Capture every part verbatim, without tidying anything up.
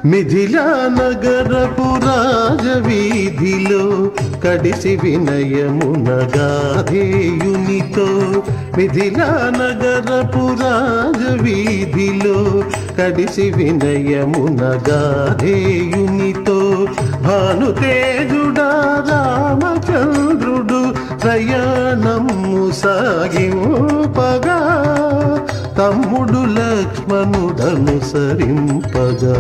మిథిలా నగరపు రాజవీధిలో కడిసి వినయమున గాధేయునితో మిథిలా నగరపు రాజవీధిలో కడిసి వినయమున గాధేయునితో భానుతేజుడా రామచంద్రుడు ప్రయాణము సాగింపగా తమ్ముడు లక్ష్మణుడనుసరింపగా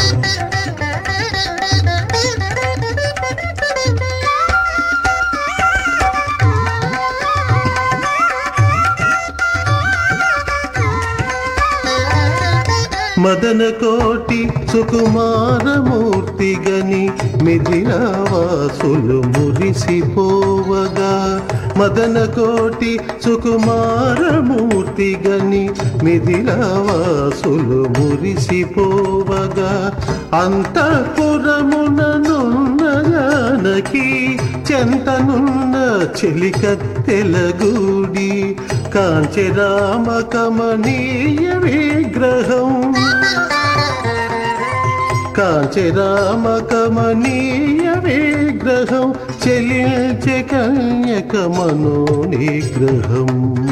మదన కోటి సుకుమారమూర్తిగని మిథిలావాసులు మురిసిపోవగా మదన కోటి సుకుమారమూర్తిగని మిథిలావాసులు మురిసిపోవగా అంతఃపురముననున్న జానకి చెంతనున్న చెలికత్తెలగూడి కాంచరామ కమనీయ విగ్రహం కాంచరామ కమనీయ విగ్రహం చెలించె కన్యక మనోనిగ్రహం.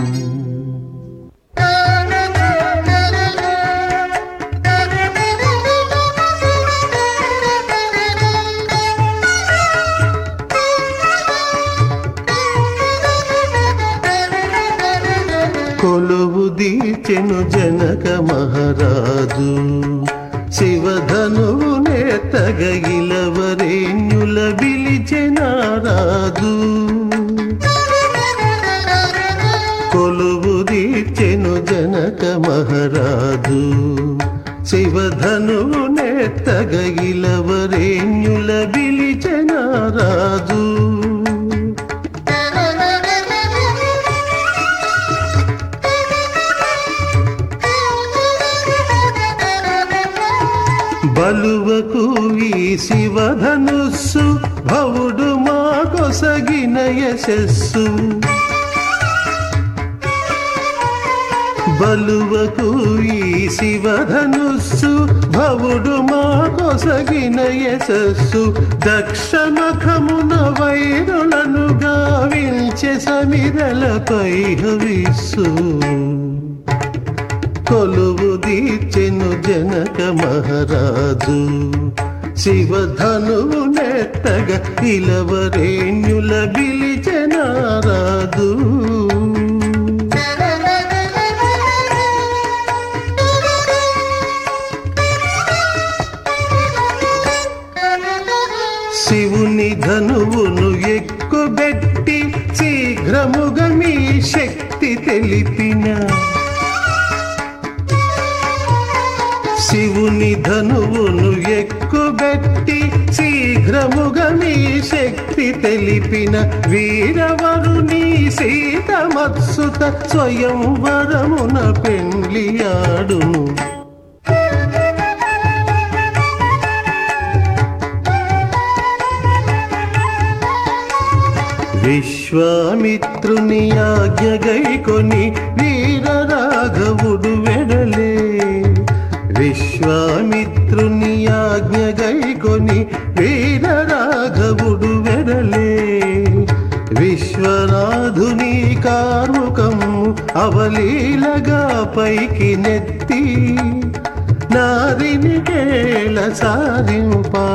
కొలువు దీచెను జనక మహారాజు శివధనువు నేతగగిలవరేణ్యుల బిలిచెనారాజు కొలువు దీచెను జనక మహారాజు శివధనువు నేతగగిలవరేణ్యుల బిలిచెనారాజు బలువకు ఈ శివధనుస్సు భవుడు మా కొసగిన యశస్సు బలువకు ఈ శివధనుస్సు భవుడు మా కొసగిన యశస్సు దక్షమఖమున వైరులను గావించె సమిరలపై హవిస్సు కొలువు దీచెను జనక మహారాజు శివధనువు నెత్తగ ఇలవరేణ్యుల బిలిచెనారాజు శివుని ధనువును ఎక్కుబెట్టి శీఘ్రముగా మీ శక్తి తెలిపిన శివుని ధనువును ఎక్కుబెట్టి శీఘ్రముగా మీ శక్తి తెలిపిన వీరవరుని సీతమత్సుత స్వయంవరమున పెండ్లియాడును విశ్వామిత్రుని ఆజ్ఞ గైకొని వీర రాఘవుడు వెడలే విశ్వామిత్రుని ఆజ్ఞ గైకొని వీర రాఘవుడు వెడలే విశ్వనాథుని కార్ముకము అవలీలగా పైకి నెత్తి నారిని కేళ సారింపా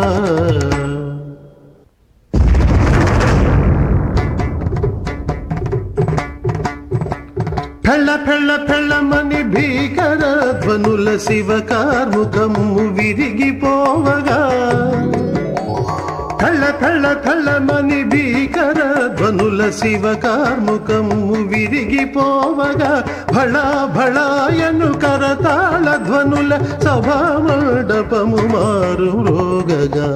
ఫెళ్ళ ఫెళ్ళ ఫెళ్ళమని భీకర ధ్వనుల శివ కార్ముకము విరిగిపోవగా ఫెళ్ళ ఫెళ్ళ ఫెళ్ళమని భీకర ధ్వనుల శివ కార్ముకము విరిగిపోవగా భళా భళాయను కరతాళ ధ్వనుల సభా మండపము మారు రోగగా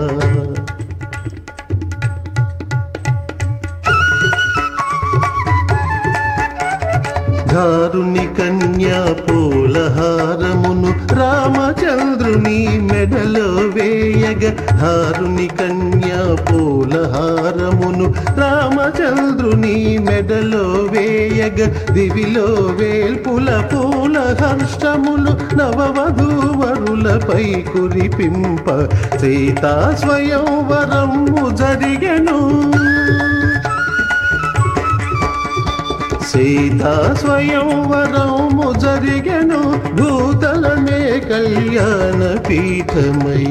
దారుని కన్యా పూలహారమును రామచంద్రుని మెడలో వేయగ హారుని కన్యా పూలహారమును రామచంద్రుని మెడలో వేయగ దివిలో వేల్పుల పూల హర్షములు నవవధూవరులపై కురిపింప సీతా స్వయంవరము జరిగెను సీతా స్వయంవరము జరిగెను భూతలమే కళ్యాణ పీఠమై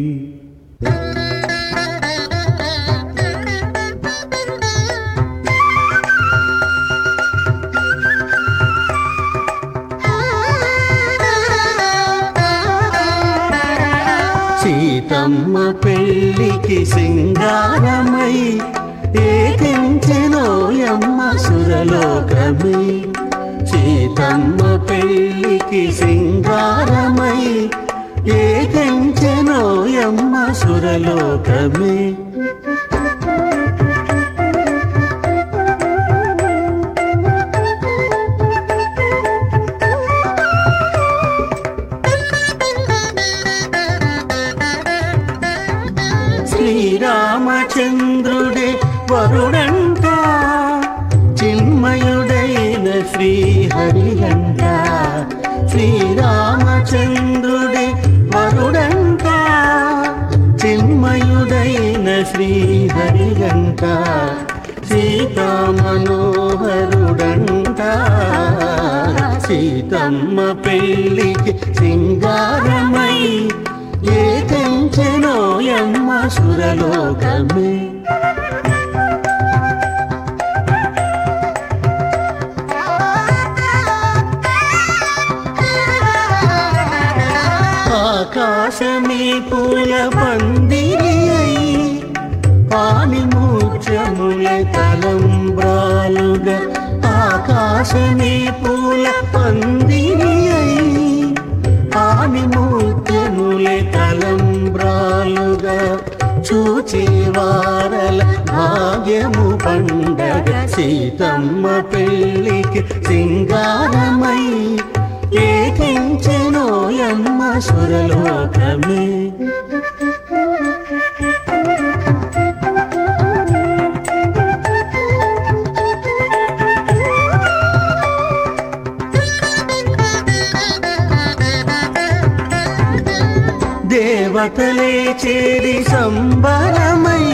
సీతమ్మ పెళ్ళికి సింగారమై ఏకించెనోయమ్మ సురలోకమే సీతమ్మ పెళ్ళికి సింగారమై ఏకించెనోయమ్మ సురలోకమే శ్రీరామచంద్రుడే వరుడంట చిన్మయుడైన శ్రీహరిగంట శ్రీరామచంద్రుడే వరుడంట చిన్మయుడైన శ్రీహరిగంట సీతా మనోహరుడంట సీతమ్మ పెళ్ళికి సింగారమై ఏకించెనోయమ్మ సురలోకమే ఆకాశమే పూల పందిరి అయి పానిమూర్ఛములే తలంబ్రాలుగా ఆకాశమే పూల పందిరి అయి పానిమూర్ఛములే తలంబ్రాలుగా చూచే వారల భాగ్యము పండగ సీతమ్మ పెళ్ళికి సింగారమై ఏకించెనోయమ్మ సురలోకమే దేవతలే చేరి సంబరమై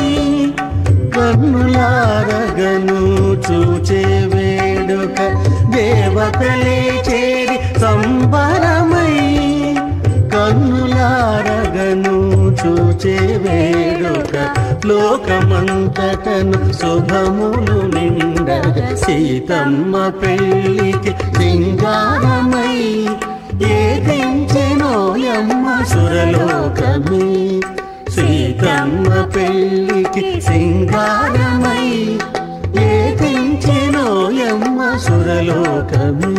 కన్నులారగను చూచే వేడుక దేవతలే చేరి సంబరమై కన్నులారగను చూచే వేడుక లోకమంతటను శుభములు నిండగ సీతమ్మ పెళ్ళికి సింగారమై ఏకించెనోయమ్మ సురలోకమే సీతమ్మ పెళ్ళికి సింగారమై ఏకించెనోయమ్మ సురలోకమే